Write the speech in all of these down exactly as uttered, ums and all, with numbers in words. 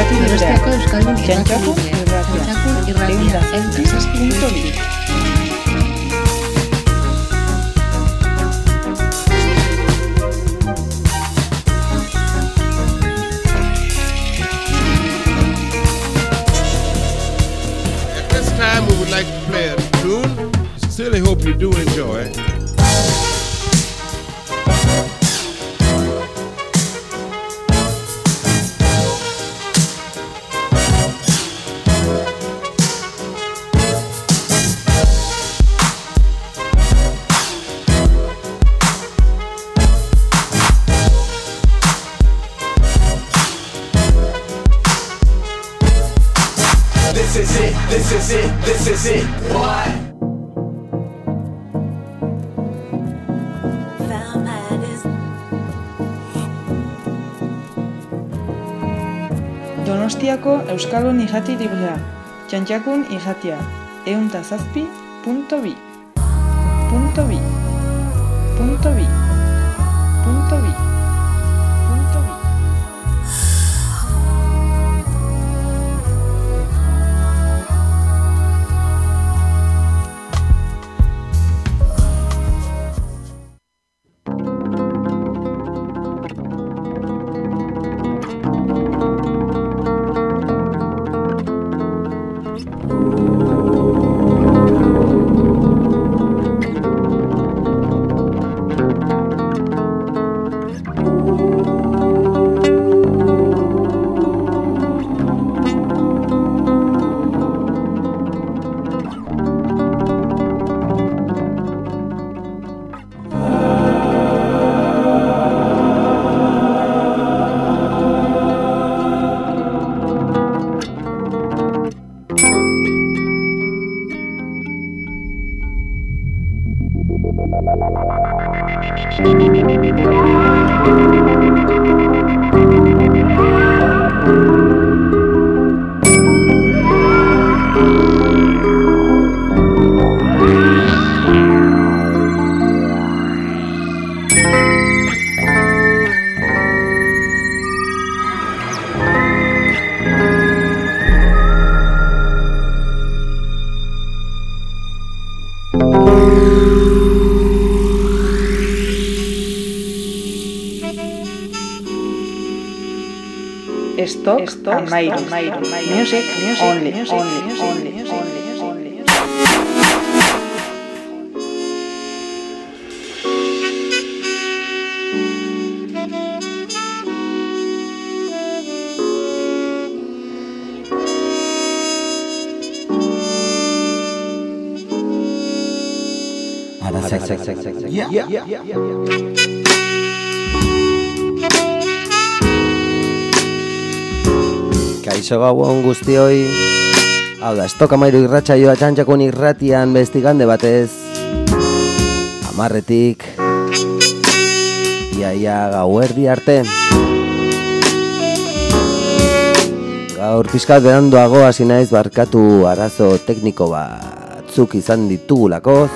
irrati librea. Donostiako Euskaldun Txantxakun irratia. Txantxakun irratia. Ehun eta zazpi puntu bi. At this time, we would like to play a tune. Sincerely hope you do enjoy. This is it, this is it, this is it. What? Donostiako Euskaldun irrati librea. Txantxakun irratia. Ehun eta zazpi puntu bi. Punto bi. Punto bi. Punto bi. Punto bi. Stock, Stock Amairu. Music, music, only, music, only, music, only, music, only, only. Ara, sek, sek, sek, sek, sek. Yeah, yeah, yeah, yeah. Kaixo gauon guztioi. Hau da, Stock Amairu irratsaioa Txantxakun irratian bestigande batez. Amarretik iaia gauerdi arte. Gaur pizkat beranduago hasi naiz, barkatu, arazo tekniko batzuk izan ditugulakoz.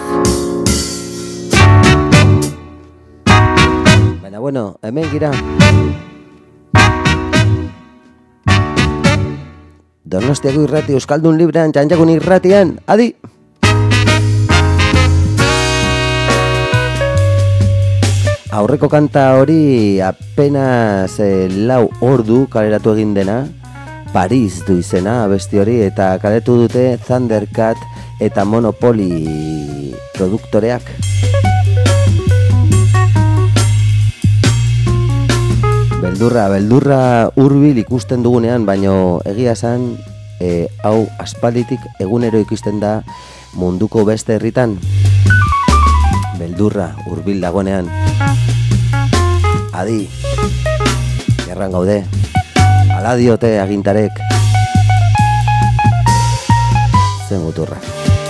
Baina bueno, hemen gira. Donostiako irrati Euskaldun librean Txantxakun irratian, adi! Aurreko kanta hori apenas eh, lau ordu kaleratu egin dena, Paris du izena abesti hori, eta kaleratu dute Thundercat eta Monopoly produktoreak. Beldurra, beldurra hurbil ikusten dugunean, baino egia esan, e, hau aspalditik egunero ikusten da munduko beste herritan. Beldurra hurbil dagoenean. Adi, gerran gaude, ala diote agintarek. Zen guturra.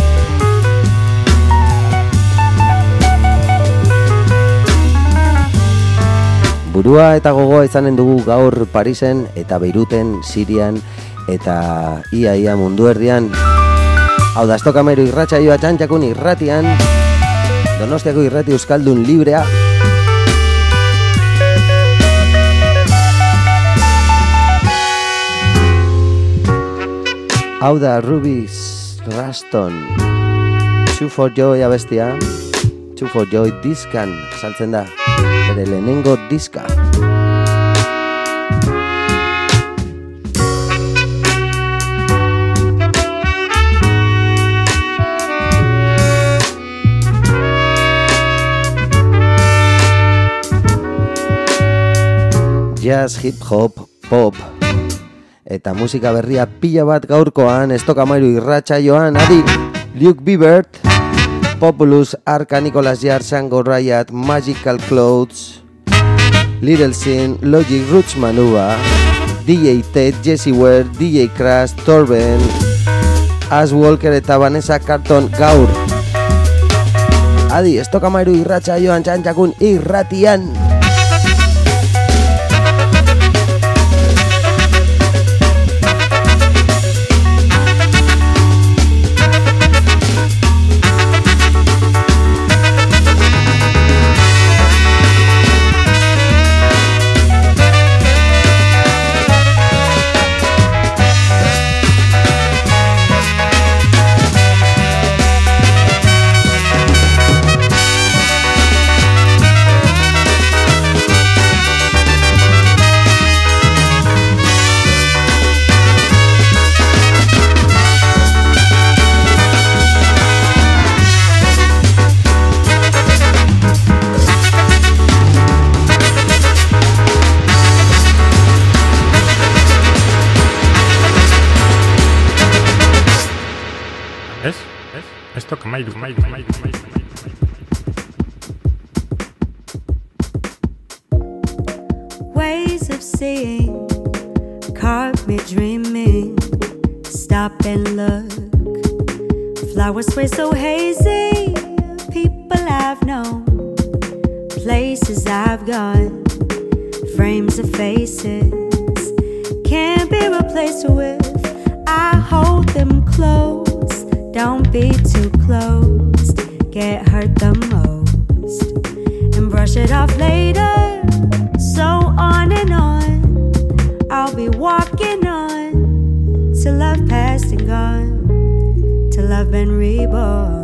Burua eta gogoa izanen dugu gaur Parisen eta Beiruten, Sirian eta ia-ia mundu herrian. Hau da, Stock Amairu irratsaioa Txantxakun irratian, Donostiako irrati Euskaldun librea. Hau da Ruby Ruston, Two for Joy abestia, Two for Joy diskan saltzen da, bere lehenengo diska. Jazz, hip hop, pop eta musika berria pila bat gaurkoan Estokamairu irratsaioan. Adi, Luke Bibert, Populous, Arca, Nicolas Jar, Sango Riot, Magical Clothes, Little Sin, Logic, Roots Manuva, D J Ted, Jesse Ware, D J Crash, Torben, Ash Walker eta Vanessa Carlton gaur. Adi, Estokamairu irratsaioan txantxakun irratian. Estokamairu, Mairu, Mairu, Mairu, Mairu. Ways of seeing caught me dreaming. Stop and look. Flowers sway so hazy. People I've known, places I've gone, frames of faces can't be replaced with. I hold them close. Don't be too close, get hurt the most, and brush it off later. So on and on, I'll be walking on till I've passed and gone, till I've been reborn.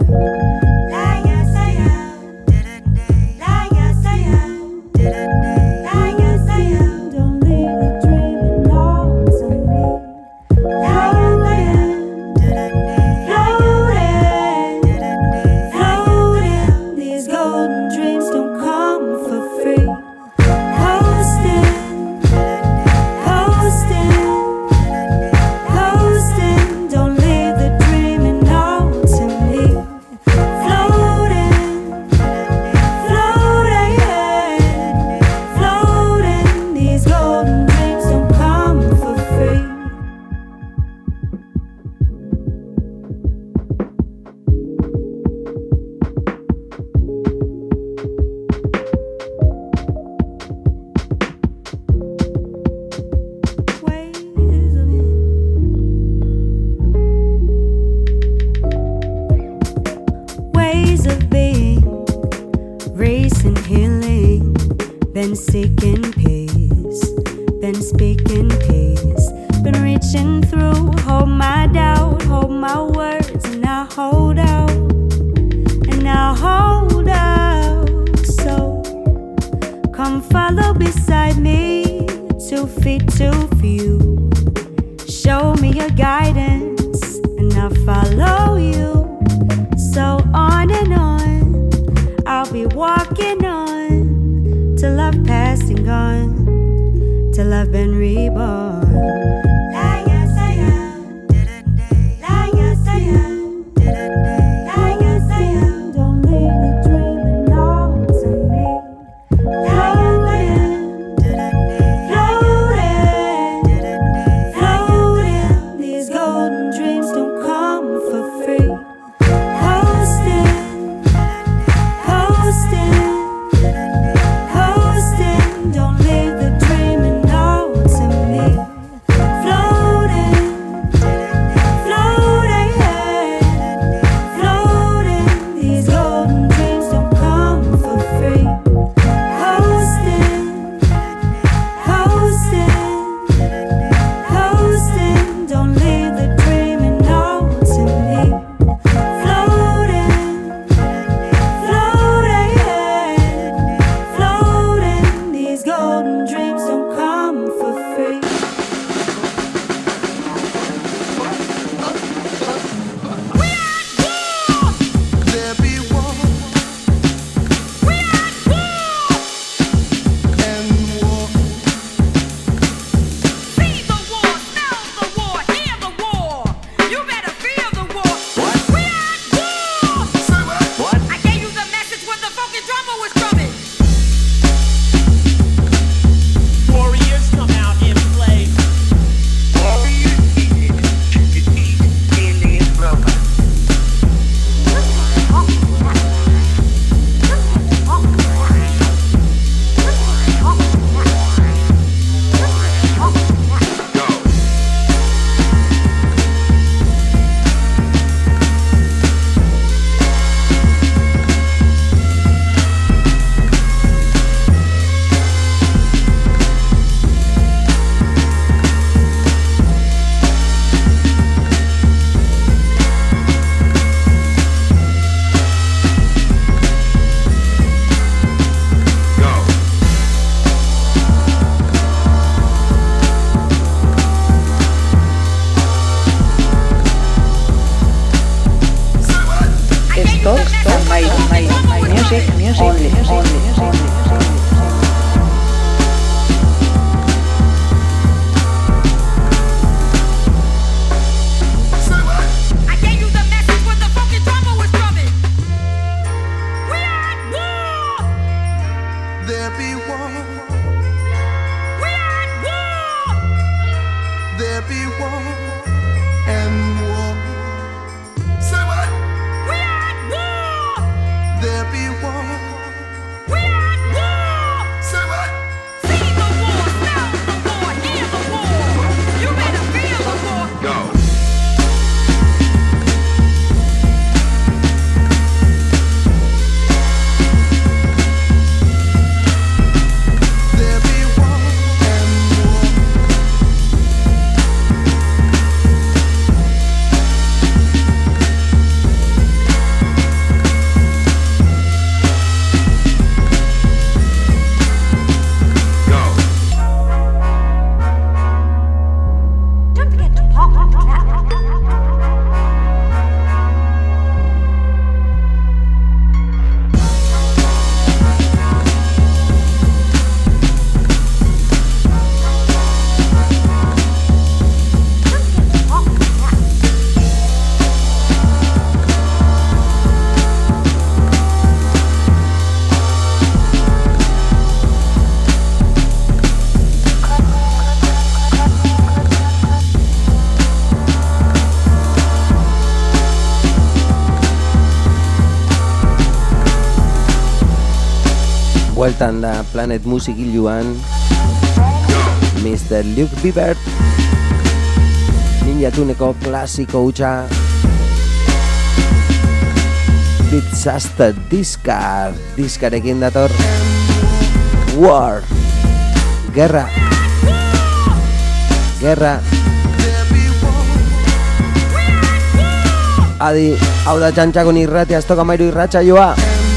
Coasting, don't leave the dreaming all to me. Mairu, Mairu, music, music, only, only, only. Bueltan da Planet Music iluan mister Luke Bibert Ninja Tuneko klasiko hutsa Disaster Discard Diskarekin dator War Gerra Gerra Adi, hau da Txantxakun irratia, ez toka Mairu irratsaioa.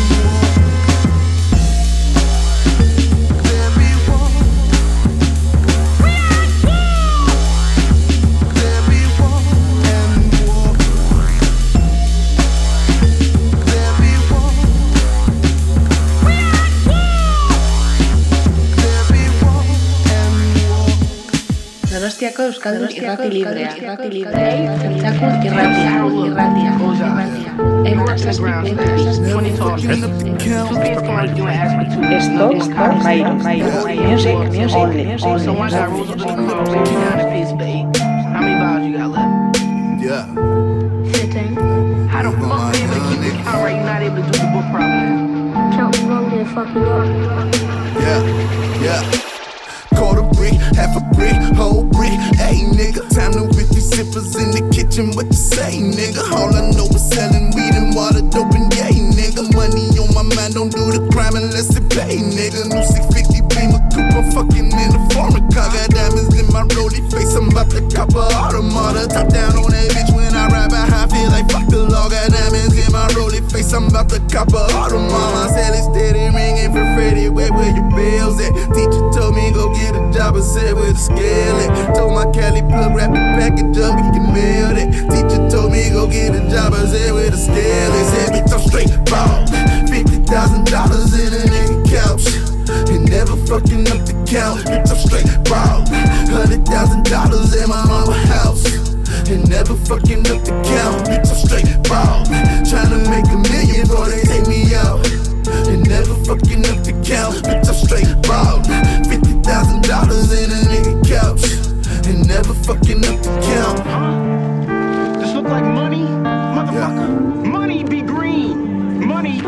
Donostiako Euskaldun irrati librea, irrati librea, Txantxakun irratia, irratia, irratia. Eta zazpi Esto, Mairu, Mairu, music, music, only, So much I rules up in the car, break you down to piece, babe. How many vibes you got left? Yeah. fifteen. How the fuck you able to keep the count right, not able to do the book properly? Count wrong and fuck you up. Yeah, yeah. Quarter brick, half a brick, whole brick. Hey nigga, time to whip these sippers in the kitchen. What you say, nigga? All I know is selling weed and water, dope and yay, nigga. Money on my mind, don't do the crime unless it pay, nigga. New six fifty Beamer coupe, I'm fucking in a foreign car. Got diamonds in my rollie face, I'm about to cop a automata. Top down on that bitch when I ride behind, feel like fuck the law. Got diamonds in my rollie face, I'm about to cop a automata. Said it's steady ringing for Freddie, where where your bills at? Teacher told me go get a job, I said with a scale it. Told my Cali plug, wrap the package up, we can mail it. Teacher told me go get a job, I said with a scale it. Said bitch I'm straight ball, fifty thousand dollars in a nigga couch, and never fucking up the count. Bitch I'm straight ball, hundred thousand dollars in my mama house, and never fucking up the count. Bitch I'm straight ball, tryna make a million before they take me out, and never fucking up the count. Bitch I'm straight ball, fifty thousand dollars in a nigga couch, and never fucking up the count. Huh? This look like money? Motherfucker. Yeah. Money be green. Money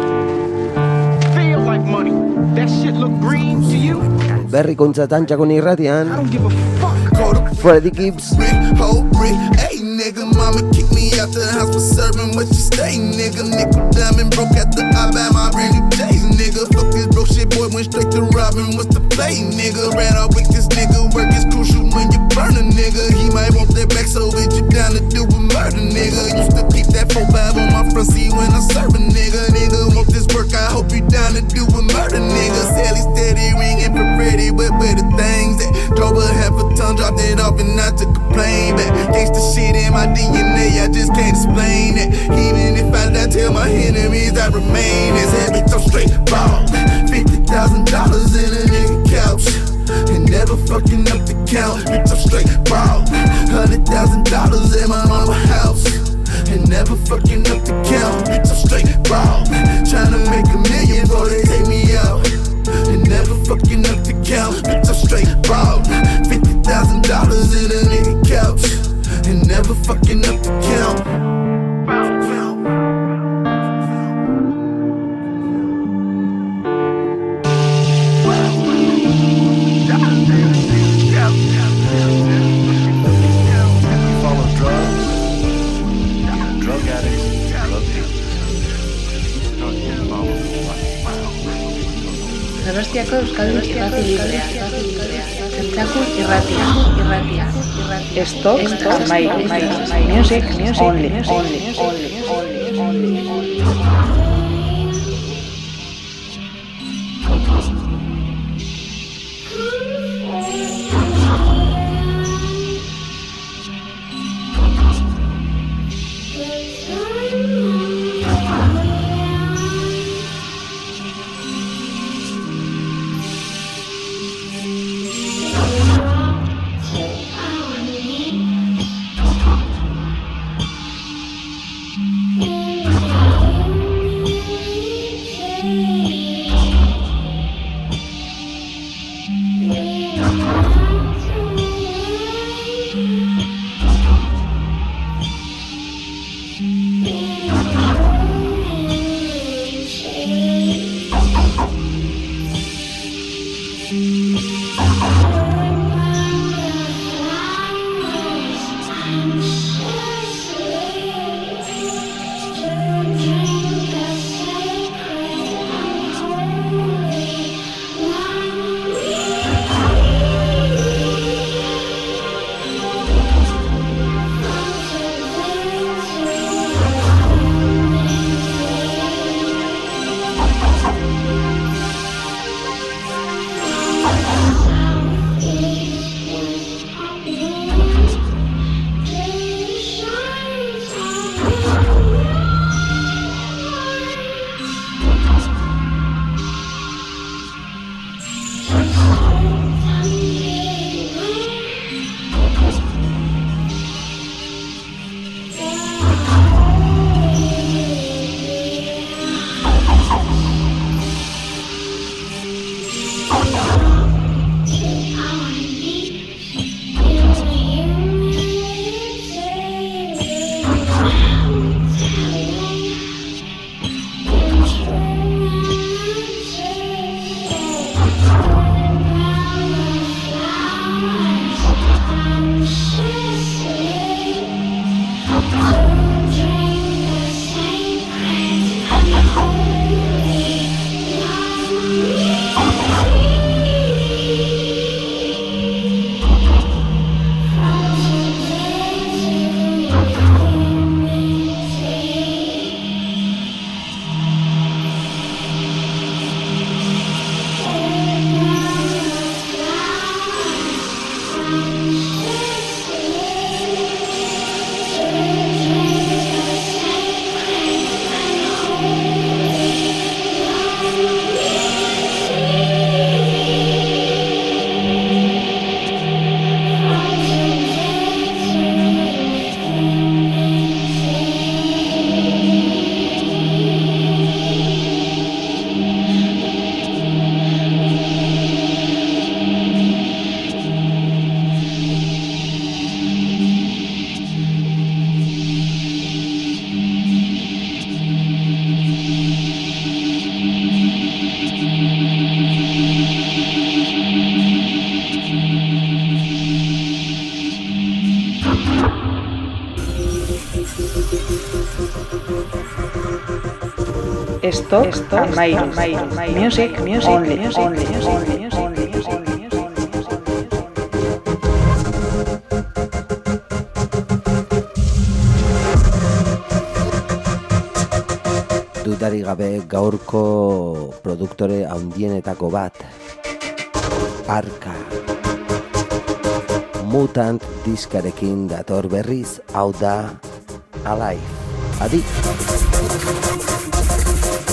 feel like money. That shit look green to you? Berrikuntza Txantxakun irratian I don't give a fuck. Freddie Gibbs. Brick, whole brick, hey nigga, mama kicked me out the house for serving what you stay, nigga. Nickel diamond broke at the I buy my brand new J's, nigga. Fuck this broke shit, boy, went straight to robbing. What's the play, nigga? Ran off with this nigga, work is crucial when you burn a nigga. He might want that back, so with you down to do a murder, nigga. Used to keep that four five on my front seat when I serve a nigga. Nigga, want this work, I hope you down to do a murder, nigga. Sally steady ringing for Freddie, but where the things at? Drove a half a ton, dropped it off and I took a plane back. Gangsta shit in my D N A, I just can't explain it. Even if I die, tell my enemies I I remain is heavy, so straight ball. Fifty thousand dollars in a nigga couch, and never fucking up the count. Bitch, I'm straight ball. Hundred thousand dollars in my mama house, and never fucking up the count. Bitch, I'm straight ball. Tryna make a million before they take me out, and never fucking up the count. Bitch, I'm straight ball. Fifty thousand dollars in a nigga couch, and never fucking up the count. Donostiako Euskaldun irrati librea. Txantxakun irratia, irratia, irratia. Stop, stop, my, my, my music, music, only, only, only, only, only. Stop, stop, my, my, my, music, music, only, music, only, music, only, music, only, music, only, music. Dudarik gabe gaurko produktore handienetako bat, Arka. Mutant diskarekin dator berriz, hau da Alive. Adi!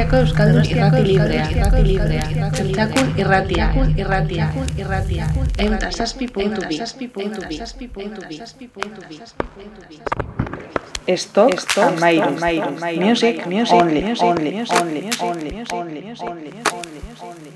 Donostiako Euskaldun irrati librea, irrati librea, Txantxakun irratia, irratia, irratia, ehun eta zazpi puntu bi. Esto, esto, amairu, amairu, music, music, only, only, only, only, only, only, only.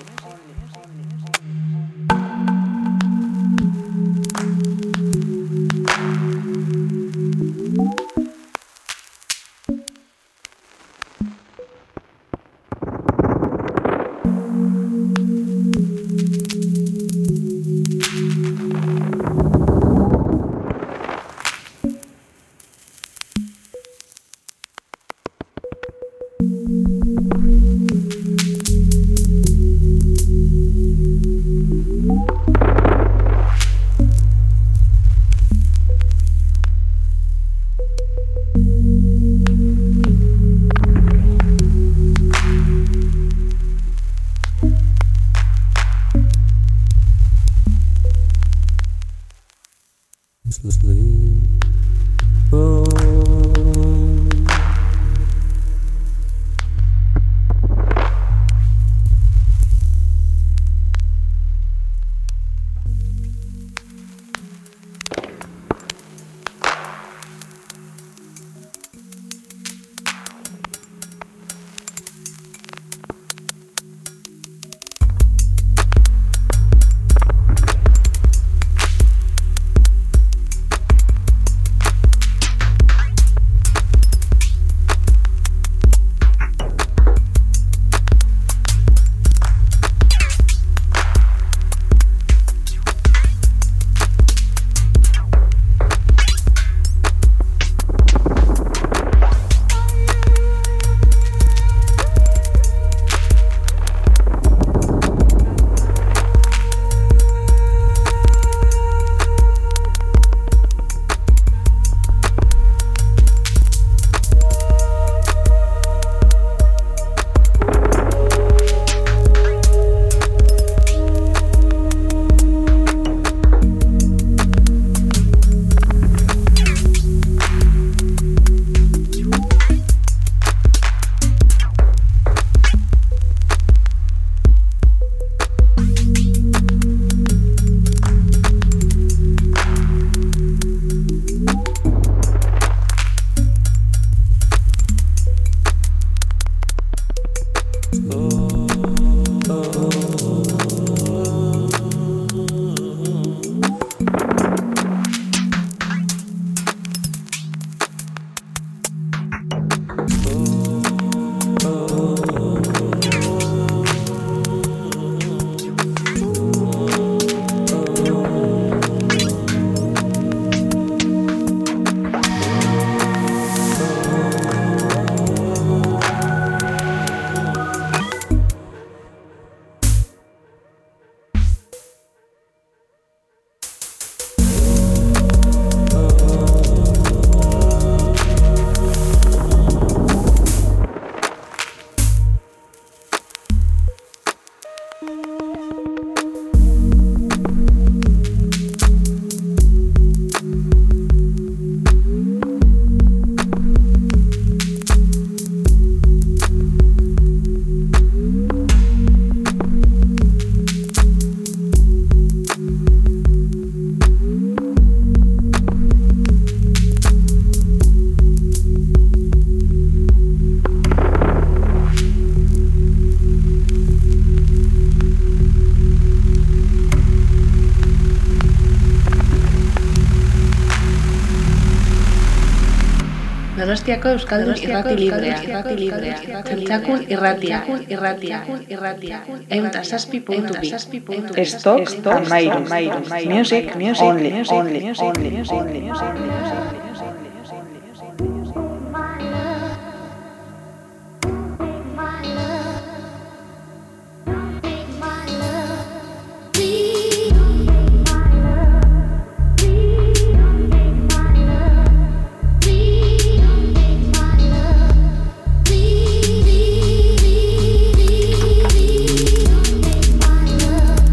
Donostiako Euskaldun irrati librea, irrati librea, Txantxakun irratia, irratia, irratia, ehun eta zazpi puntu bi. Esto, esto, amairu, amairu, music, music, only, only, only, only, only.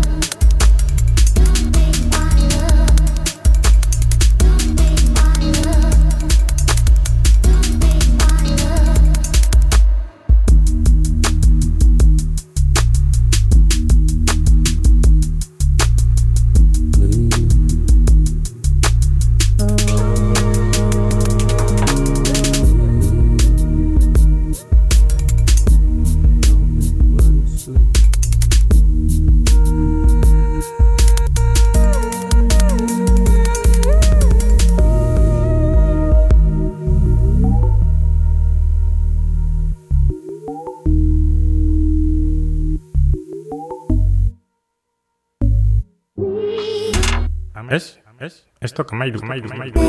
Love Es, es, esto que Mairu, Mairu, Mairu.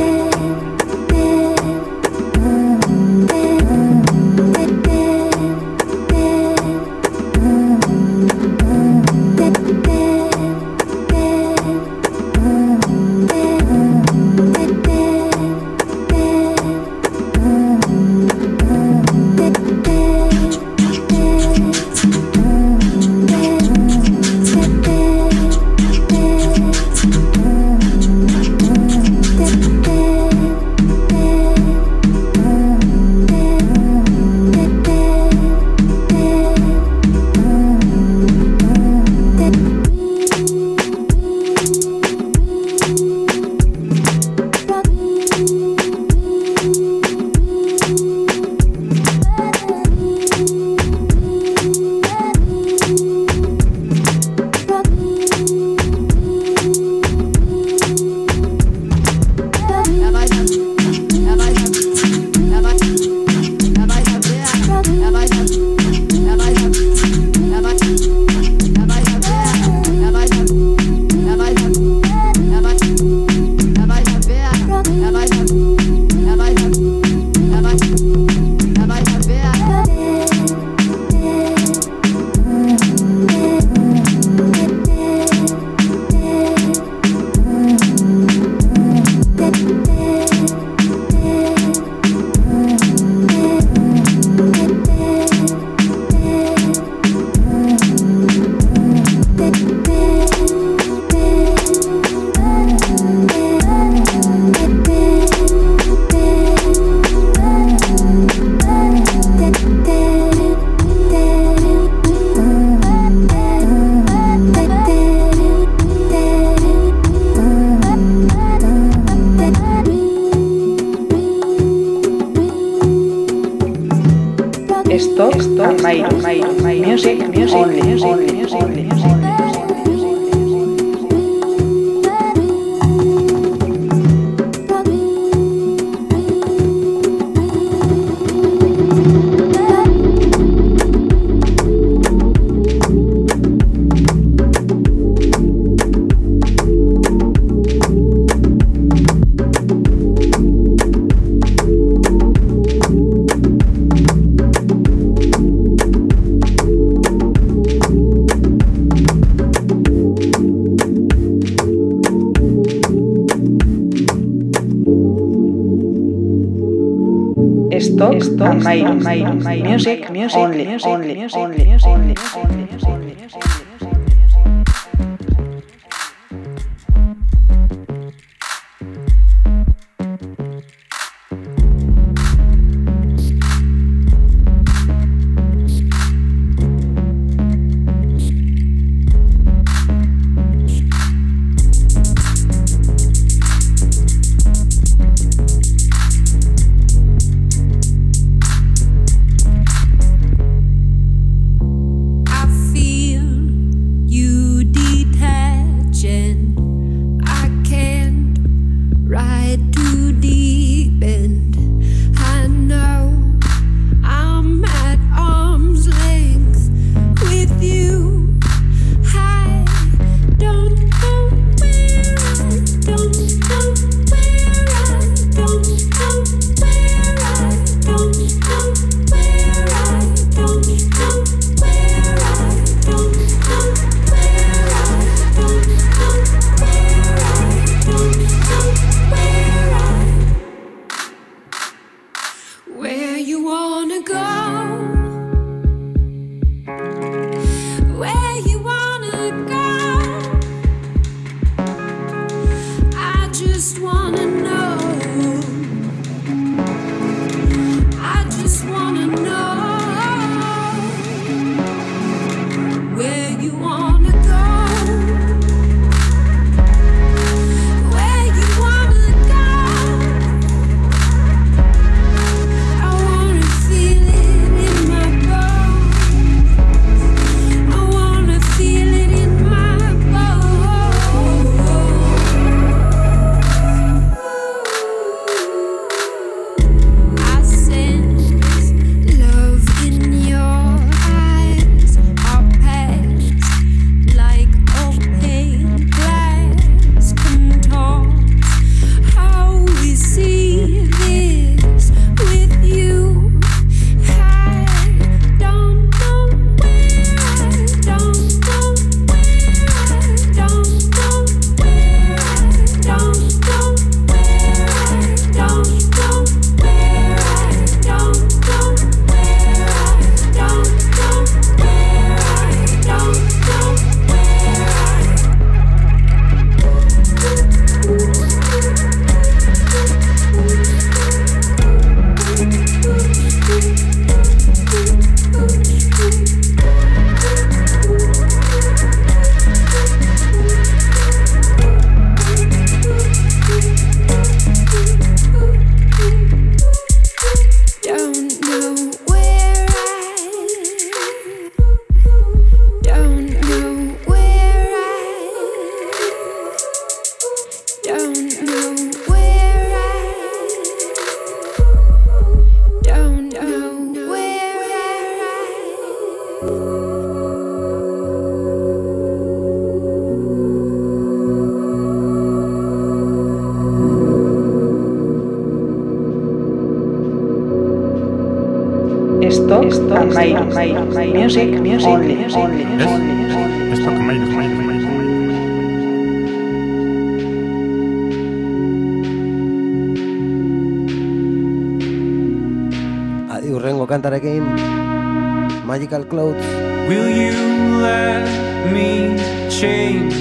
Stop, stop, Mairu, Mairu, music, music, only, only, music, only, music. Stop, stop, Mairu, Mairu, music, music, only, only, only, only, only, only. Stop Amairu. Music, music, only, only, ¿Es? only. Esto que Mairu, Mairu, Mairu. Adi urrengo kantarekin Magical Clouds. Will you let me change?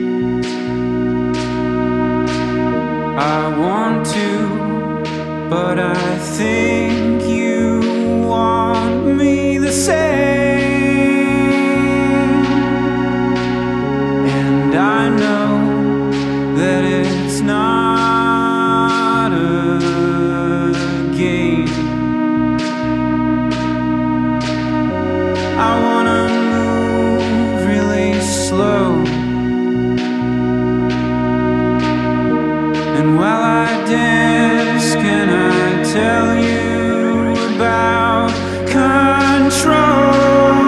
I want to, but I think you want me the same. And I know that it's not a game. I wanna move really slow, and while I dance, can I tell you about control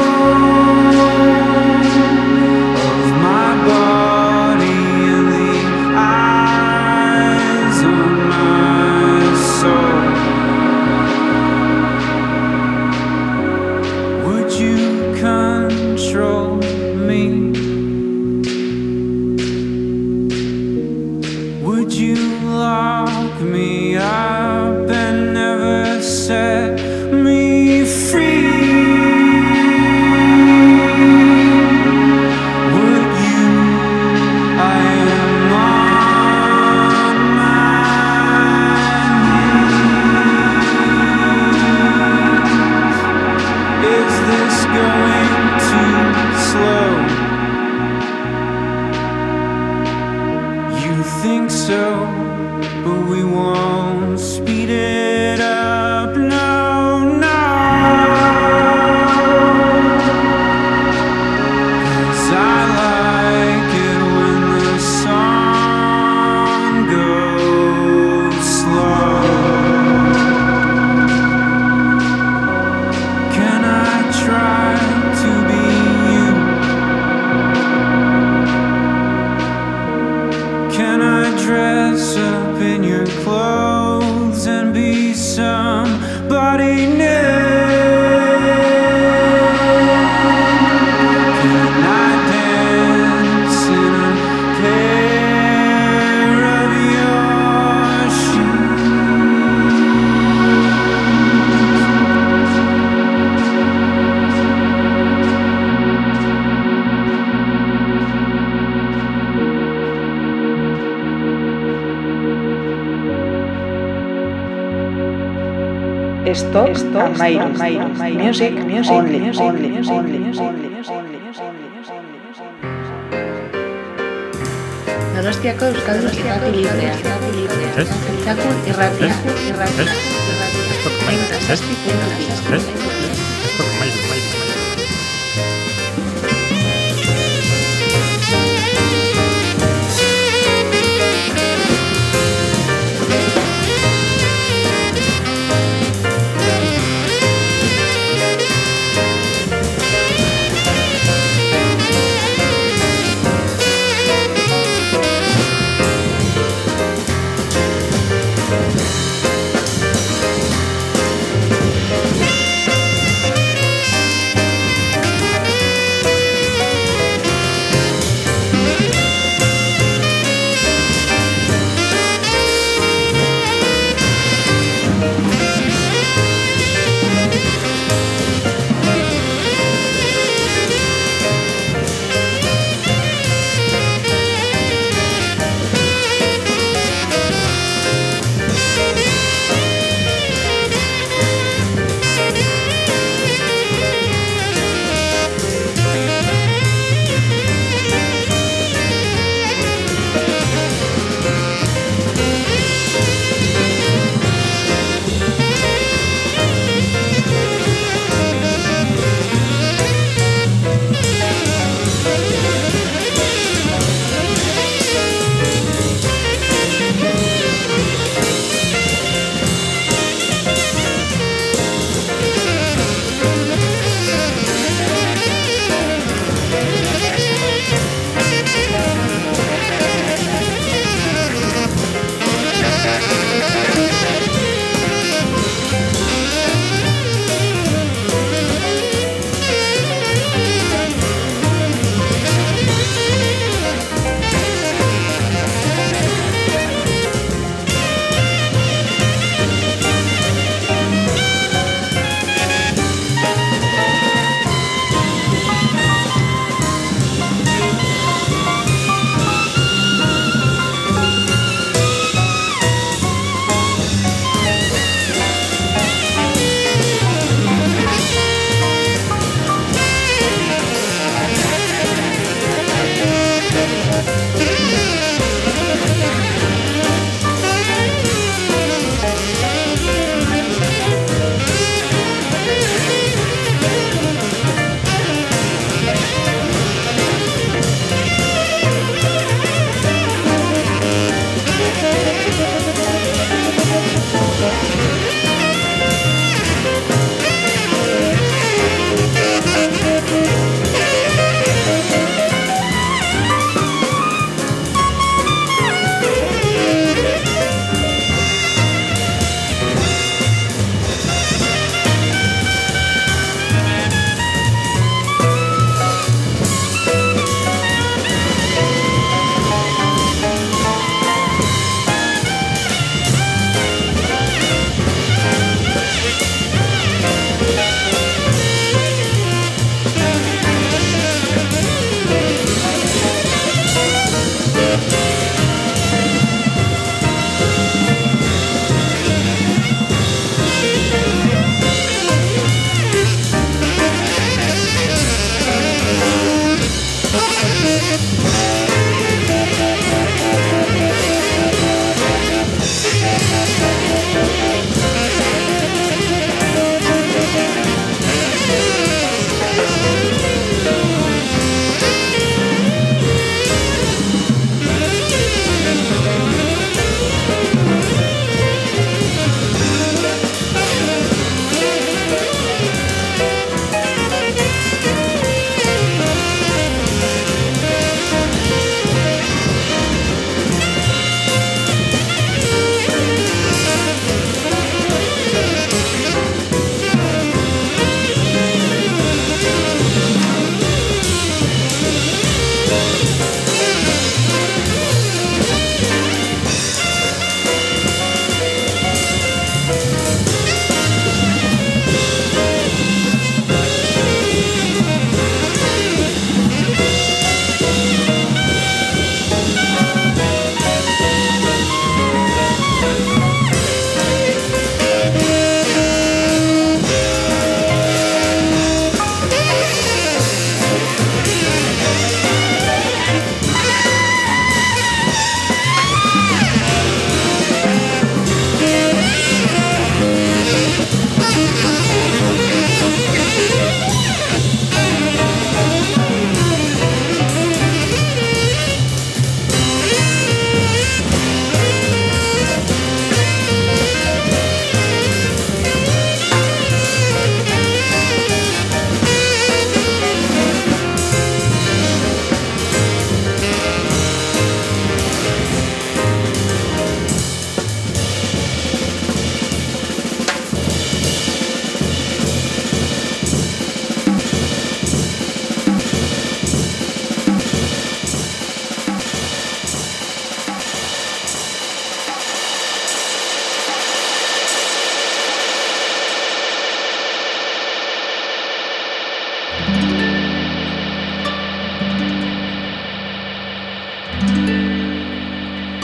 of my body and the eyes on my soul? Would you control me? Would you lock me up and never set me free? Would you? I am on my knees. Is this going too slow? You think so, but we won't speed it up, no, no. 'Cause I like it when the song goes slow. Can I try to be you? Can I dress up in your clothes and be somebody new? Can I dance in a pair of your shoes? Stop, stop, Amairu. Music, music, only, only, only, only. Donostiako Euskaldun irrati librea. ¿Es? Txakun irratia. Irratia. ¿Es? Esto que Mairu, ¿es? ¿Es? Esto que Mairu, Mairu, Mairu.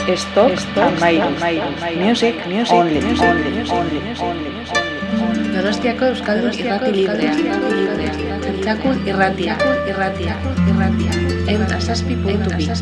Stop, Stop and Music, music, only, only, only, only. Donostiako Euskaldun irrati librea. Txantxakun irratia, irratia, irratia. Ehun eta zazpi puntu bi.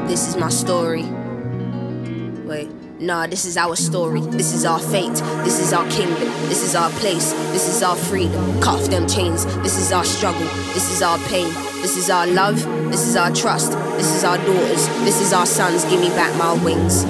This is my story. Wait. Nah, this is our story, this is our fate, this is our kingdom, this is our place, this is our freedom. Cut off them chains, this is our struggle, this is our pain, this is our love, this is our trust, this is our daughters, this is our sons. Give me back my wings.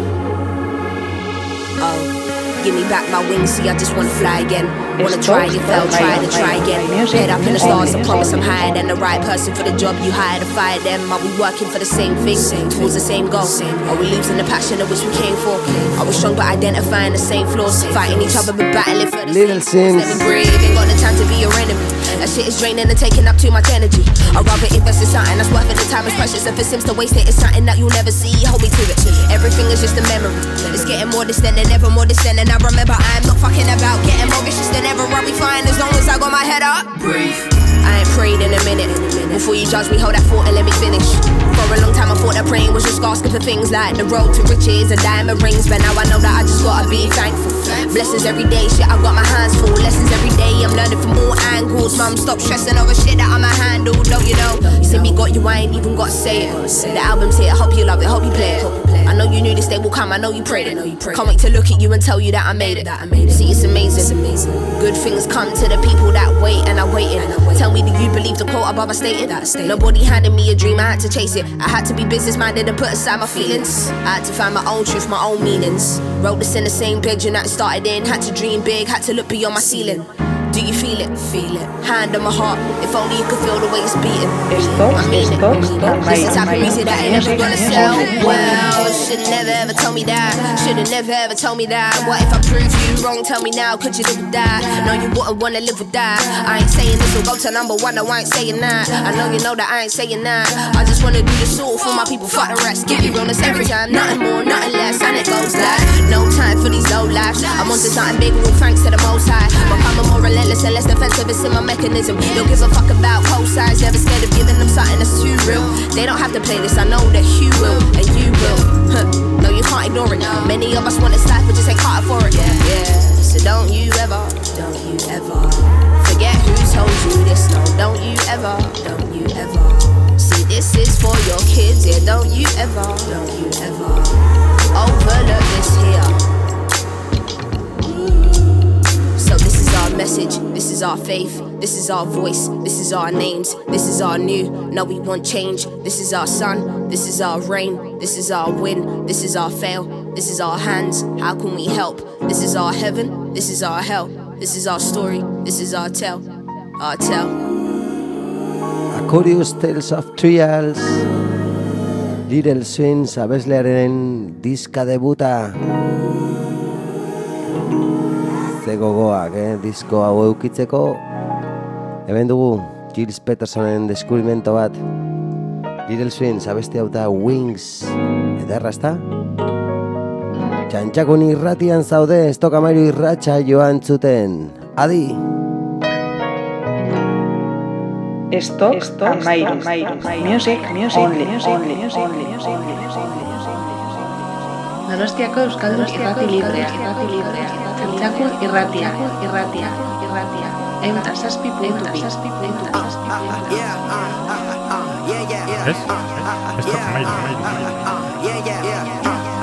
Oh. Give me back my wings, see I just wanna fly again. Wanna try and fail, try to try again. Head up in the stars, I promise I'm higher than the right person for the job you hire to fire them. Are we working for the same thing, towards the same goal? Are we losing the passion of which we came for? Are we strong but identifying the same flaws? Fighting each other but battling for the Little same cause. Let me breathe, ain't got the time to be your enemy. That shit is draining and taking up too much energy. I'd rather invest in something that's worth it, the time is precious. If it seems to waste it, it's something that you'll never see. Hold me to it, everything is just a memory. It's getting more distant than ever, more distant. And I remember I'm not fucking about getting more vicious than ever. I'll be fine as long as I got my head up. Breathe. I ain't prayed in a minute. Before you judge me, hold that thought and let me finish. For a long time I thought that praying was just asking for things like the road to riches and diamond rings. But now I know that I just gotta be thankful. Blessings every day, shit I got my hands full. Lessons every day, I'm learning from all angles. Mum, stop stressing over shit that I'ma handle. Don't you know? You see me got you, I ain't even gotta say it. The album's here, I hope you love it, hope you play it. I know you knew this day will come, I know you prayed it. Can't wait to look at you and tell you that I made it. See, it's amazing. Good things come to the people that wait and are waiting. Tell me, do you believe the quote above I stated? Nobody handed me a dream, I had to chase it. I had to be business minded and put aside my feelings. I had to find my own truth, my own meanings. Wrote this in the same page that it started in. Had to dream big, had to look beyond my ceiling. Do you feel it? Feel it. Hand on my heart. If only you could feel the way it's beating. I mean it. This is the type of music that ain't never gonna sell well. Should've never ever told me that. Should've never ever told me that. What if I prove you wrong? Tell me now. Could you live with that? No, you wouldn't wanna live with that. I ain't saying this will go to number one. No, I ain't saying that. I know you know that I ain't saying that. I just wanna do this all for my people. Fuck the rest. Give you realness every time. Nothing more, nothing less. And it goes like no time for these old lives. I'm onto something big. All thanks to the Most High. Becoming more relentless and less defensive, it's in my mechanism. Don't give a fuck about cosigns, never scared of giving them something that's too real. They don't have to play this, I know that you will, and you will. Huh. No, you can't ignore it. Many of us want this life, but just ain't caught for it. Yeah, so don't you ever, don't you ever forget who told you this. No, don't you ever, don't you ever. See, this is for your kids. Yeah, don't you ever, don't you ever overlook this here. So this is our message, this is our faith, this is our voice, this is our names, this is our new. No, we want change. This is our sun, this is our rain, this is our win, this is our fail, this is our hands. How can we help? This is our heaven, this is our hell, this is our story, this is our tell, our tell. A Curious Tales of Trials. Little Swings abeslearen diska debuta. Ze gogoak, eh? Disko hau eukitzeko. Hemen dugu Gilles Petersonen deskubrimento bat. Little Swings abesti hau da Wings. Ederra ezta? Txantxakun irratian zaude, estokamairu irratxa joan zuten. Adi! Stop, stop, amairu, music, music, only, only, only, only. Donostiako Euskaldun irrati librea, irrati librea. Txantxakun irratia, irratia, irratia. Eunta zazpi puntu bi. Ez? Ez toka mairu, mairu.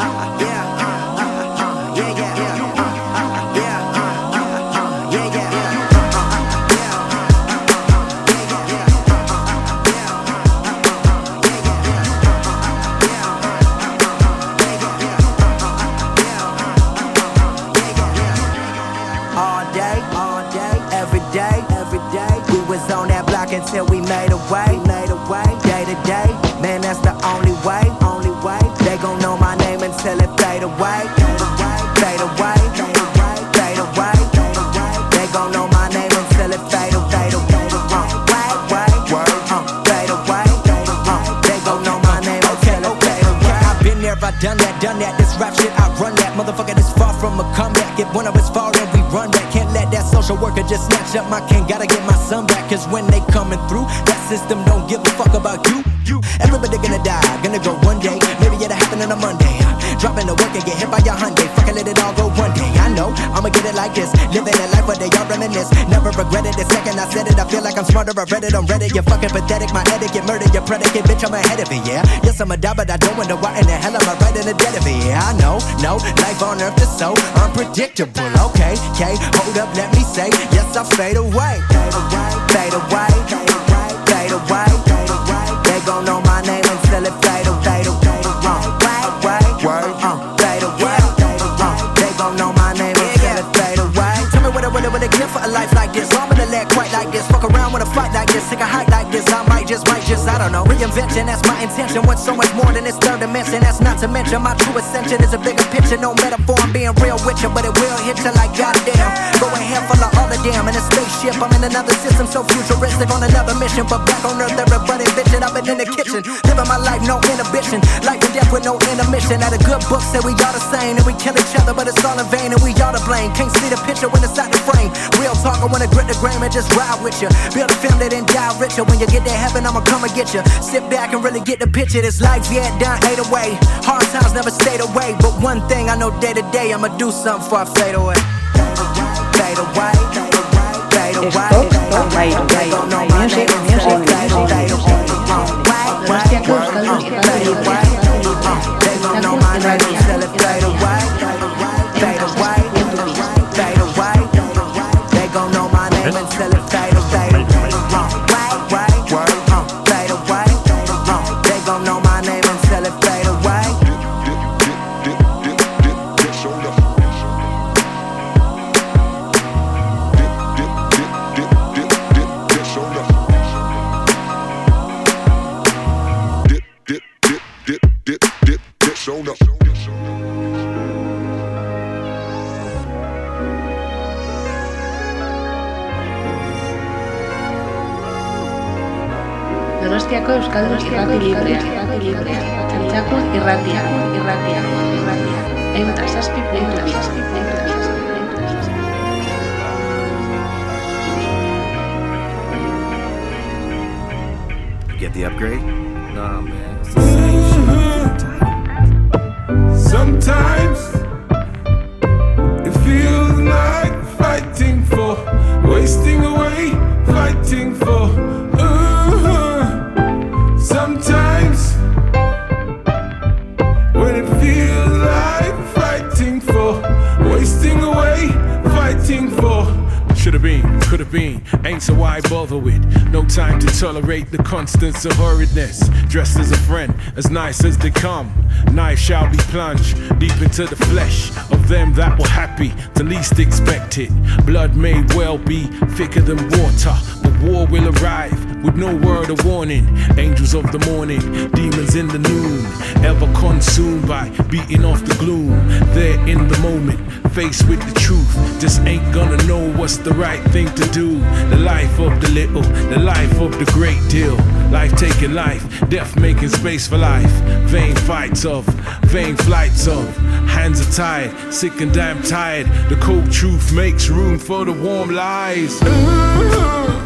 Until we made a way, made a way, day to day. Man, that's the only way, only way. They gon' know my name until it fade away, fade away, fade away, fade away. They gon' know my name until it fade away, fade away, fade away. They gon' know my name until it fade away. I've been there, I've done that, done that. This rap shit, I run that. Motherfucker, this far from a comeback. If one of us fall, then we run that. Can't let that social worker just snatch up my king. Gotta get my son back, cause when they coming through, that system don't give a fuck about you. You, everybody gonna die, gonna go one day. Maybe it'll happen on a Monday. Dropping the work and get hit by your Hyundai. Fucking let it all go one day. I know, I'ma get it like this. Living a life life where they all reminisce. Never regretted the second I said it. I feel like I'm smarter, I read it on Reddit. You're fucking pathetic, my etiquette, murder your predicate. Bitch, I'm ahead of it, yeah. Yes, I'm a die, but I don't wonder why in the hell am I right in the dead of it. Yeah, I know, no, life on earth is so unpredictable. Okay, okay, hold up, let me say, yes, I fade away. Fade away, fade away, fade away, fade away. They gon' know my name until it fade away, fade away. Word, uh, fade away, uh, they gon' know my name until it fade away. Tell me what I really, really care for a life like this. So I'm gonna let quite like this. Fuck around with a fight like this. Take a hike like this. I might just, might just, I don't know. Reinvention, that's my intention. What's so much more than this third dimension? That's not to mention my true ascension is a bigger picture. No metaphor, I'm being real with you, but it will hit you like goddamn. Go ahead, full of all the damn. In a spaceship, I'm in another system so futuristic. On another mission, but back on earth, everybody bitchin'. I've been in the kitchen, living my life, no inhibition. Life and death with no intermission. At a good book said we all the same, and we kill each other, but it's all in vain, and we all to blame. Can't see the picture when it's out the frame. Real talk, I wanna grit the grain and just ride with you. Build a family, then die richer. When you get to heaven, I'ma come and get you. Sit back and really get the picture. This life, yeah, down, ate away. Hard times never stayed away, but one thing I know day to day, I'ma do something before I fade away. Fade away, fade away, fade away. Fade away, music, music, fade away, fade away. Donostiako Euskaldun irratia. They gon' know my name until it fade away, fade away, fade away. They gon' know my name until it fade away, fade away. They gon' know my name until it fade away. Donostiako Euskaldun irrati librea. Txantxakun irratia, irratia, irratia. Eunda zazpi puntu bi. Get the upgrade? Nah, man. It's the same shit. Sometimes it feels like fighting for, wasting away, fighting for. Uh-huh. Sometimes when it feels like fighting for, wasting away, fighting for. Should've been, could've been, ain't so why bother with. No time to tolerate the constants of hurriedness. Dressed as a friend, as nice as they come. Knife shall be plunged deep into the flesh of them that were happy to least expect it. Blood may well be thicker than water, but war will arrive with no word of warning. Angels of the morning, demons in the noon, ever consumed by beating off the gloom. They're in the moment, faced with the truth, just ain't gonna know what's the right thing to do. The life of the little, the life of the great deal. Life taking life, death making space for life. Vain fights of, vain flights of. Hands are tied, sick and damn tired. The cold truth makes room for the warm lies. Uh-huh.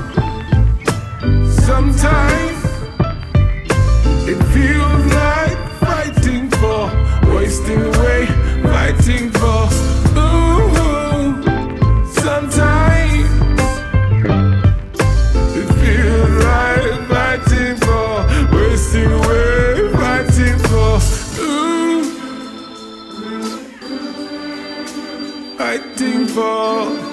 Sometimes it feels like fighting for, wasting away, fighting for. Ooh, sometimes it feels like fighting for, wasting away, fighting for. Ooh, fighting for.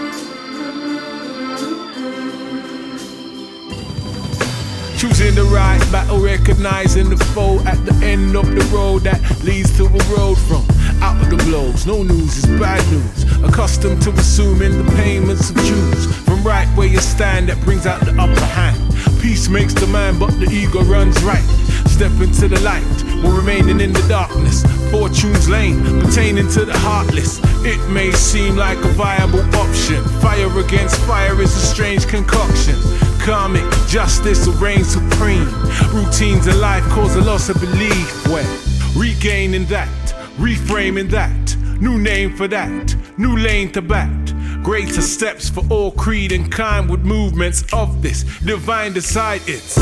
Choosing the right battle, recognizing the foe at the end of the road that leads to a road from out of the blows. No news is bad news. Accustomed to assuming the payments of dues from right where you stand, that brings out the upper hand. Peace makes the man, but the ego runs right. Step into the light while remaining in the darkness. Fortune's lane pertaining to the heartless. It may seem like a viable option. Fire against fire is a strange concoction. Karmic justice will reign supreme. Routines in life cause a loss of belief. Well, regaining that, reframing that. New name for that, new lane to bat. Greater steps for all creed and kind with movements of this divine decide it's.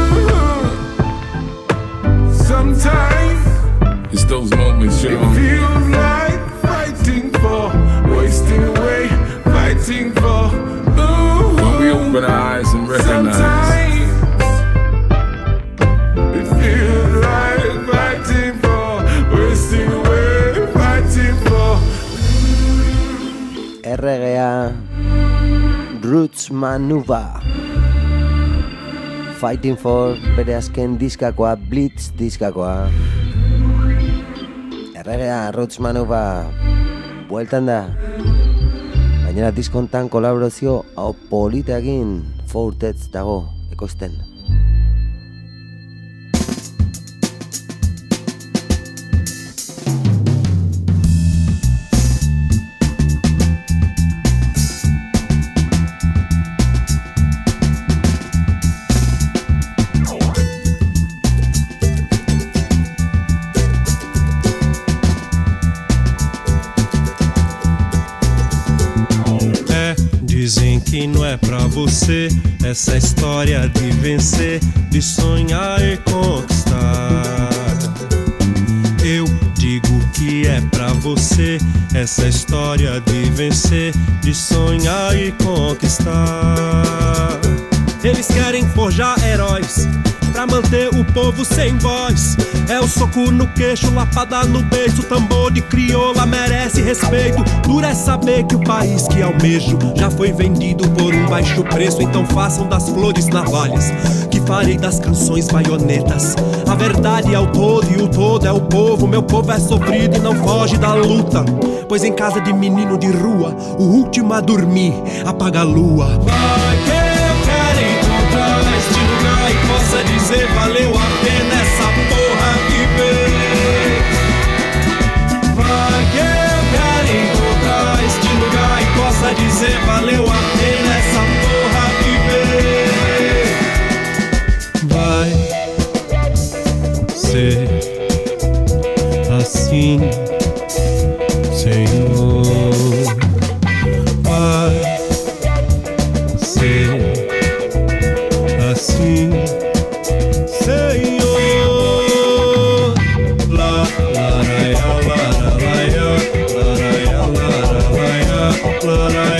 Sometimes it's those moments, you know. It feels like fighting for, wasting away, fighting fighting for. Ooh, when we open our eyes and recognize. Sometimes it feels like fighting for, wasting away, fighting for. Erregea Roots Manuva Fighting for bere azken diskakoa, Blitz diskakoa. Erregea Roots Manuva bueltan da. Gainera diskontan kolaborazio hau politeagin Fortets dago ekoizten. Dizem que não é pra você essa história de vencer, de sonhar e conquistar. Eu digo que é pra você essa história de vencer, de sonhar e conquistar. Eles querem forjar heróis pra manter o povo sem voz. É o soco no queixo, lapada no beiço. Tambor de crioula merece respeito. Duro é saber que o país que almejo já foi vendido por um baixo preço. Então façam das flores navalhas, que farei das canções baionetas. A verdade é o todo e o todo é o povo. Meu povo é sofrido e não foge da luta, pois em casa de menino de rua, o último a dormir apaga a lua. Vai que eu quero encontrar este lugar e possa dizer valeu a pena essa porra viver. Vai que eu quero encontrar este lugar e possa dizer valeu a pena essa porra viver. Vai ser assim, Senhor. Vai ser assim, Senhor. La la la la la la la la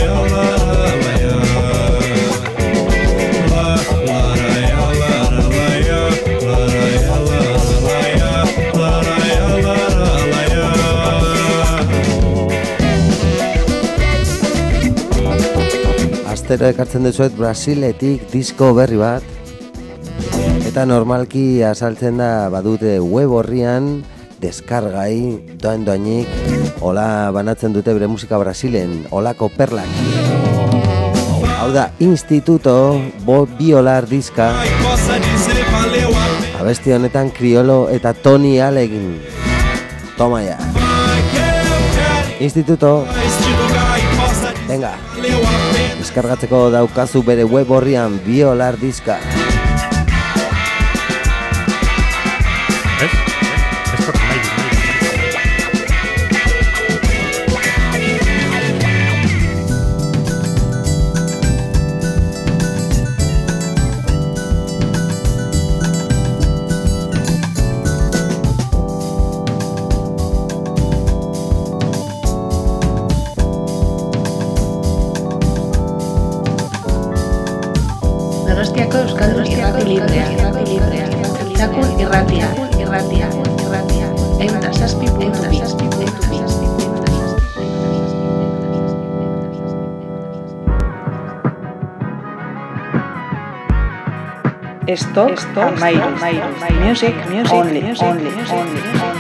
Astero ekartzen dezuet Brasiletik disko berri bat. Eta normalki azaltzen da badute web horrian deskargai doan doainik. Hola banatzen dute bere musika Brasilen, holako perlak. Hau da, Instituto Bo Biolar diska. Abesti honetan Criolo eta Tony Alegin. Toma ya. Instituto. Venga. Deskargatzeko daukazu bere web horrian Biolar diska. Donostiako Euskal Irrati Librea, Txakun irratia, irratia, irratia, eta zazpi puntu bi. Stop, stop, Mairo, Mairo, music, music, only, music, only, music, only, only.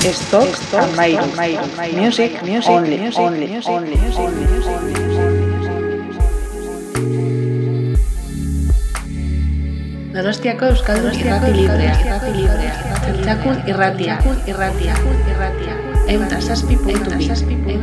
Stock Amairu. Music, music, only, only, only, only. Donostiako Euskaldun irrati librea, irrati librea, Txantxakun irratia, irratia, irratia, ehun zazpi puntu bi.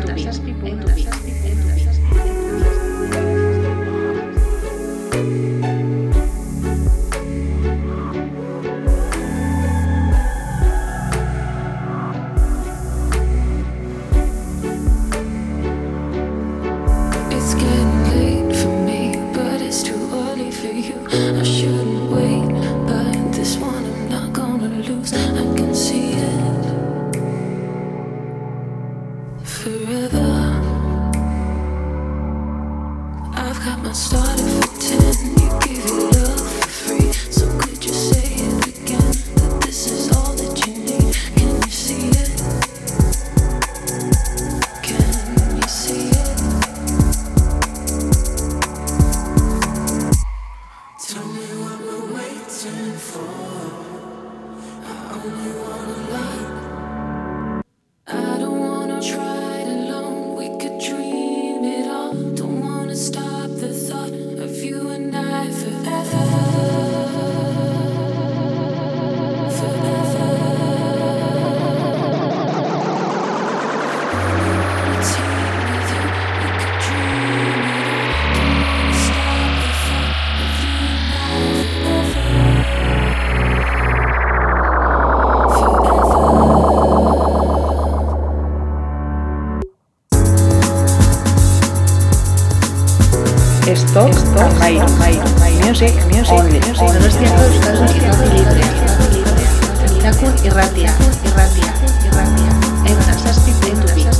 Stock Amairu. Music, music, only. Donostiako Euskaldun irrati librea, Txantxakun irratia, irratia, irratia, ehun zazpi puntu bi.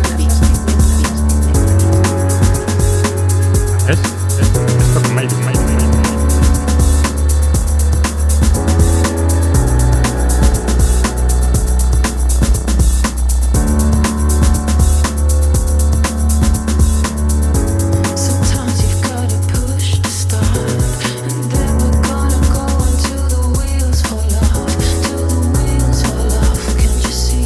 Ez, ez, Stock Amairu, Amairu. See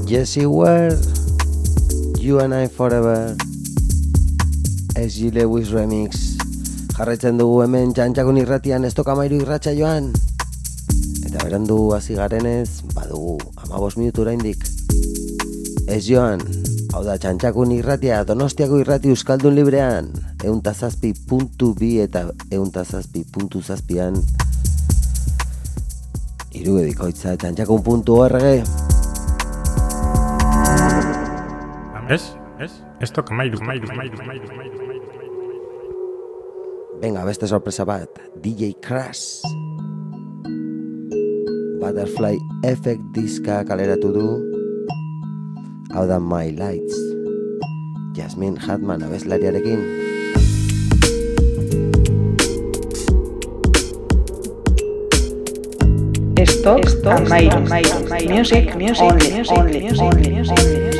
Jessie Ware, You and I Forever, S G Lewis Remix. Jarraitzen dugu hemen Txantxakun irratian estokamairu irratxa joan. Eta berandu hasi garenez, badugu hamabost minutu oraindik. Ez joan, hau da Txantxakun irratia, Donostiako irrati euskaldun librean, ehuntazazpi puntu bi eta ehuntazazpi puntu zazpian. Irugedikoitza txantxakun puntu org. Ez, ez, ez toka mairu, mairu, mairu, mairu, mairu. Venga, beste sorpresa bat, D J Crash. Butterfly Effect diska kaleratu du. Hau da My Lights, Jasmine Hartman abeslariarekin. Stop, stop, amairu, music, music, only, only, only, only.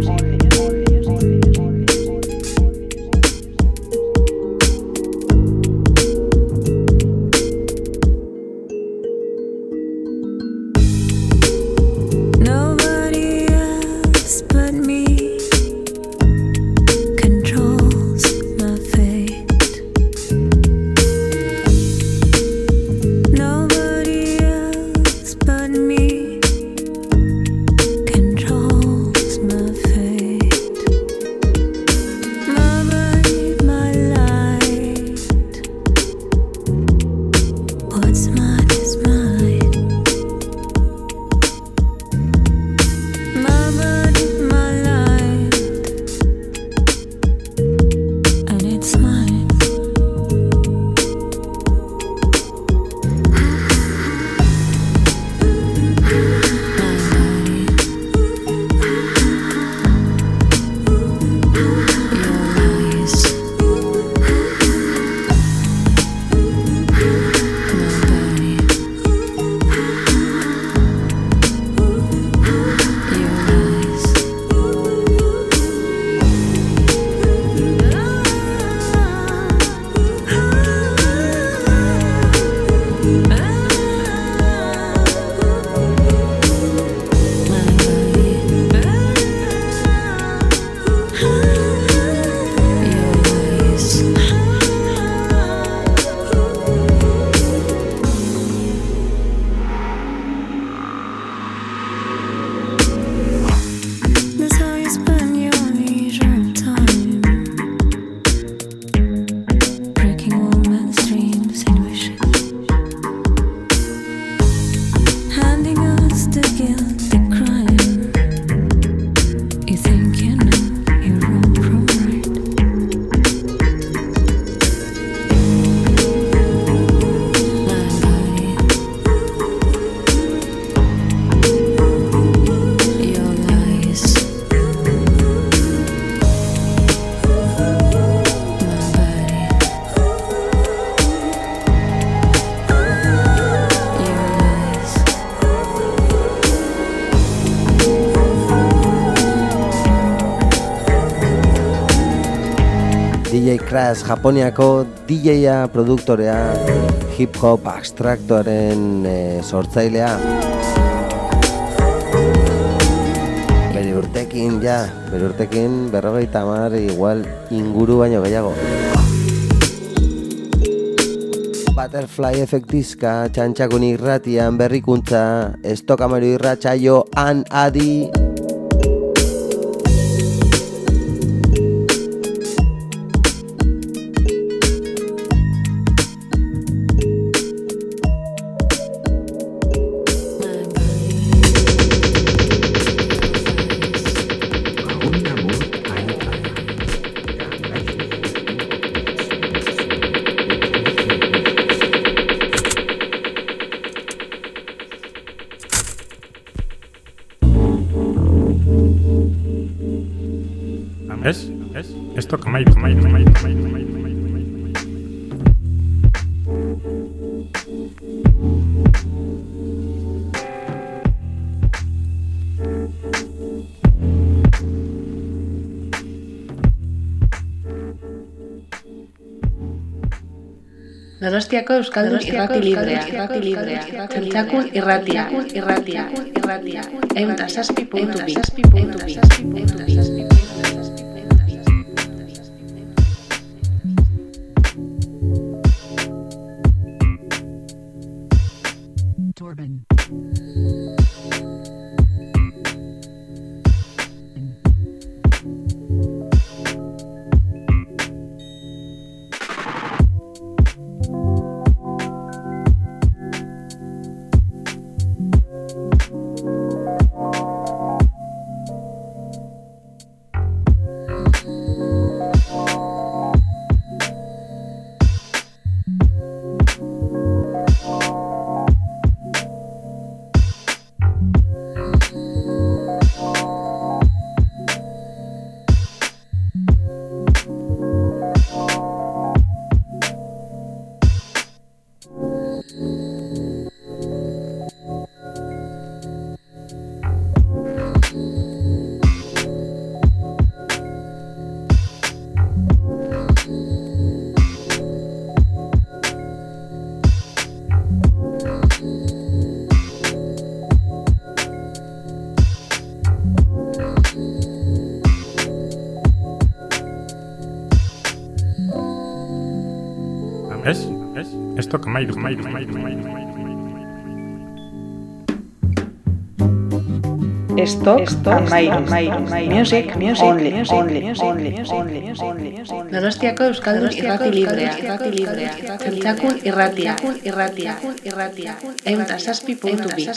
D J Crash, Japoniako D J-a, produktorea, hip-hop abstraktoaren e, sortzailea. Bere urtekin, ja, bere urtekin berrogeita hamar igual inguru baino gehiago. Butterfly Effect diska, Txantxakun irratian berrikuntza, estokamairu irratsaio an adi. Ez, ez, ez toka mairu, mairu, mairu, mairu, mairu, mairu. Donostiako Euskaldun irrati librea, irrati librea, Txantxakun irratia, irratia, irratia, ehun eta zazpi puntu bi. Torben. ¿Es? ¿Es? Esto que mairu, mairu, mairu, mairu. Esto, esto, Mairu, Mairu, Music, music, only, only, only, only, only. Donostiako Euskaldun irrati librea, irrati librea, Txantxakun irratia, irratia, irratia, ehun eta zazpi puntu bi.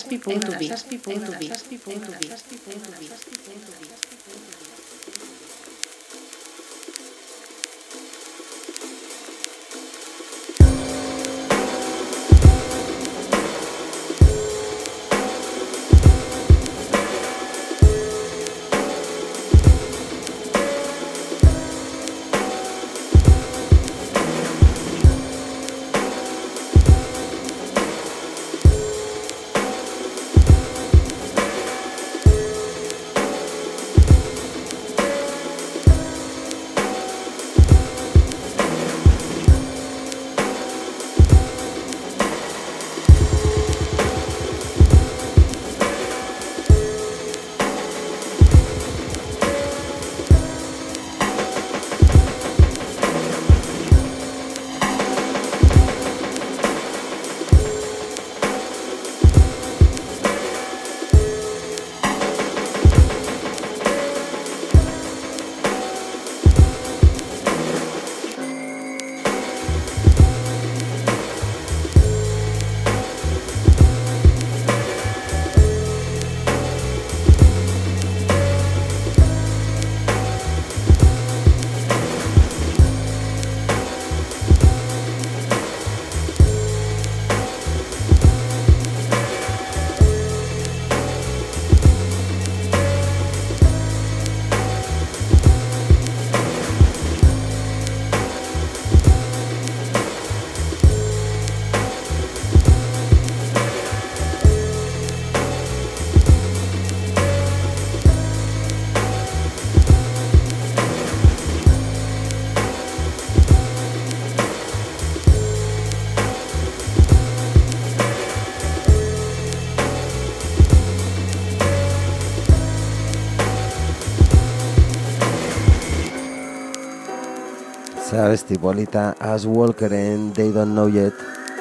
Zabesti polita As Walkeren They Don't Know Yet.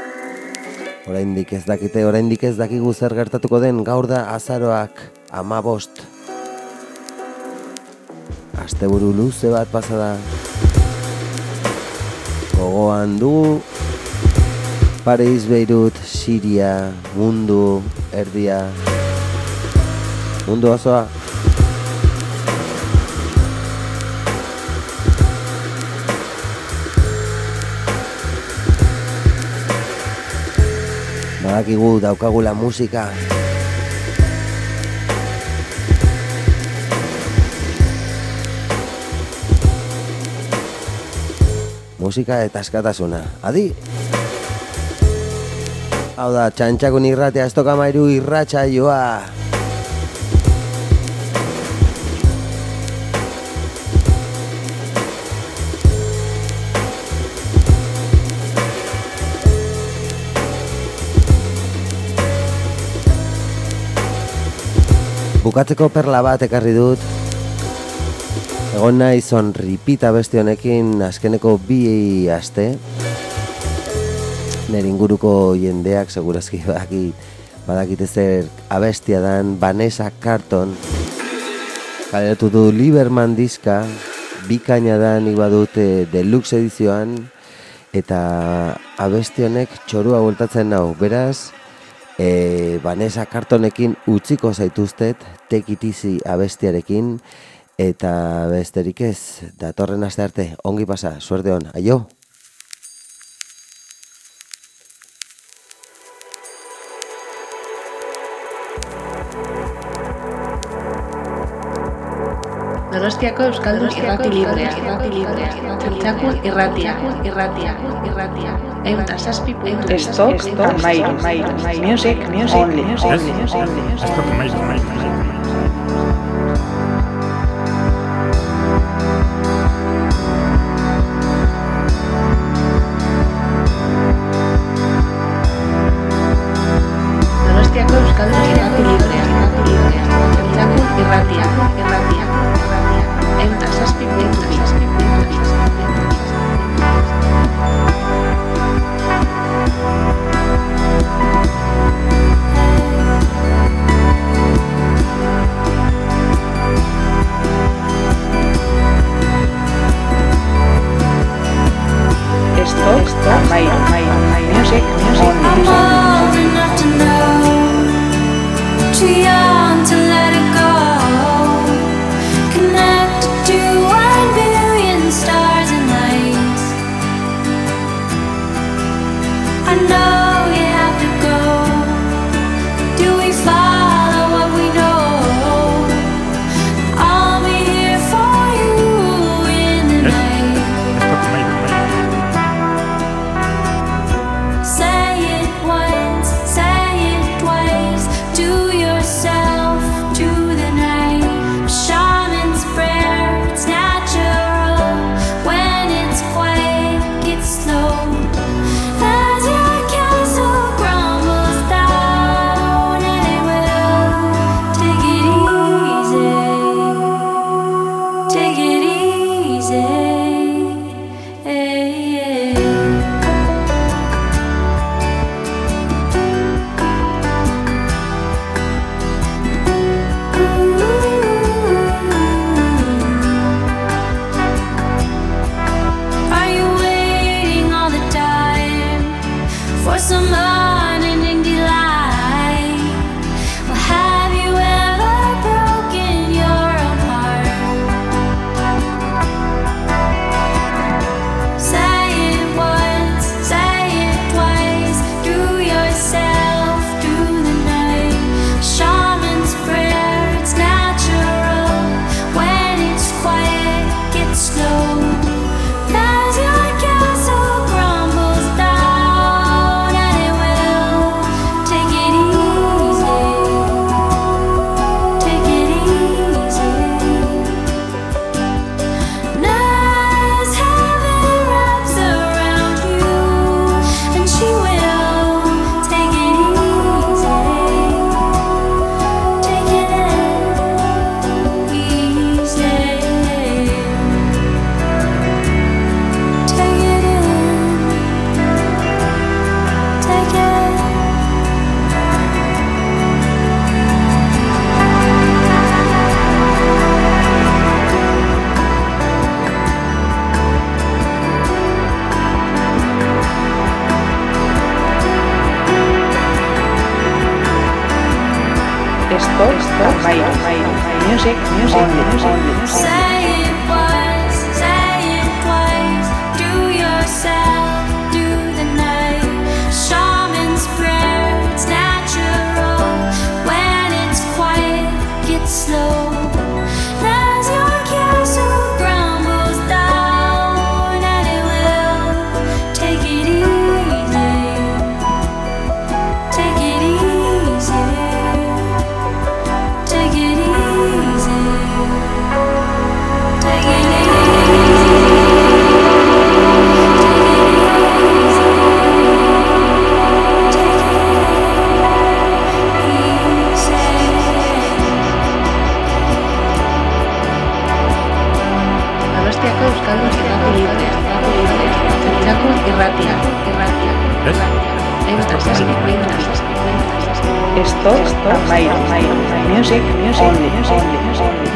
Oraindik ez dakite, oraindik ez dakigu zer gertatuko den. Gaur da azaroak hamabost. Asteburu luze bat pasada. Gogoan du Paris, Beirut, Siria, mundu erdia, mundu osoa. Badakigu daukagula musika. Musika eta askatasuna. Adi! Hau da, Txantxakun irratia, ez toka Mairu irratsaioa. Bukatzeko perla bat ekarri dut. Egon nahi sonripita beste honekin azkeneko bi aste. Nere inguruko jendeak segurazki badakit, badakit ezer abestia dan Vanessa Carlton. Kaleratu du Lieberman diska, bikaina da nik badut deluxe edizioan, eta abesti honek txorua bueltatzen nau. Beraz, e, Vanessa Carltonekin utziko zaituztet, Take It Easy abestiarekin, eta besterik ez, datorren aste arte, ongi pasa, suerte hon, aio! Donostiako Euskaldun irrati librea, Txantxakun irratia, irratia, irratia, eta zazpi puntu. Stock Amairu, music, music, only, only, only. Stock Amairu, Amairu. Donostiako Euskaldun irrati librea, Txantxakun irratia, irratia. Eta zazpi puntu. Stock Amairu, music, music, I'm old enough to know, too young to let it go. Connected to one billion stars and lights. I know you have to go. Do we follow what we know? I'll be here for you in the night. Say it once, say it twice. Do yourself to the night. Shaman's prayer, it's natural. When it's quiet, it's slow. As your castle crumbles down, and it will. Take it easy, take it easy. Hey, hey. Are you waiting all the time for some unending delight? Well, have you ever broken your own heart? Say it once, say it twice. Do yourself to the night. Shaman's prayer, it's natural. When it's quiet, gets slow. As your castle crumbles down, and it will. Take it easy, take it easy. As heaven wraps around you, and she will. Take it easy, take it easy. Take it in, take it. Stock Amairu, music, music, only. Say it once, say it twice. Do yourself, do the night. Shaman's prayer, it's natural. When it's quiet, gets slow. As your castle crumbles down, and it will. Take it easy, take it easy. Take it easy. Stocks, Amairu. Music, music, only, music, only, only.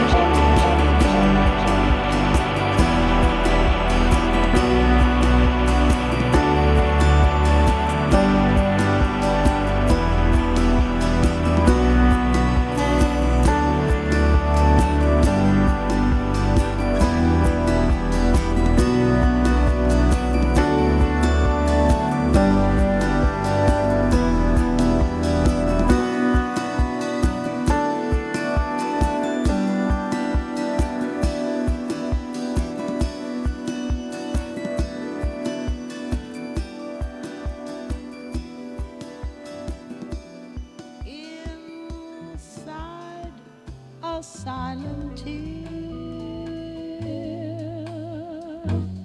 Silent tear